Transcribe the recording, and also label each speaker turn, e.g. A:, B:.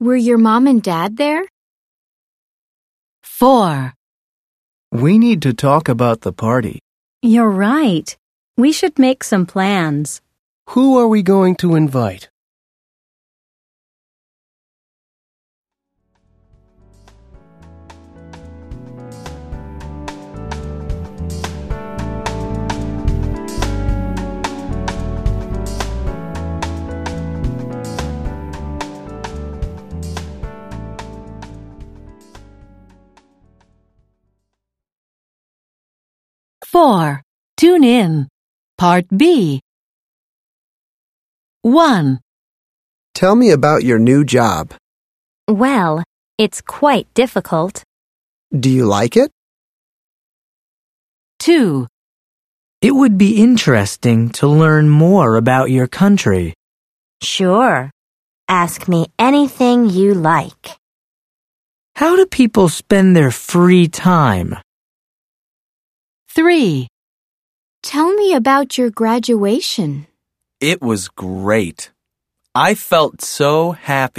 A: Were your mom and dad there?
B: 4.
C: We need to talk about the party.
D: You're right. We should make some plans.
C: Who are we going to invite?
B: Four. Tune in. Part B. 1.
E: Tell me about your new job.
F: Well, it's quite difficult.
E: Do you like it?
B: 2.
G: It would be interesting to learn more about your country.
F: Sure. Ask me anything you like.
G: How do people spend their free time?
B: 3.
A: Tell me about your graduation.
C: It was great. I felt so happy.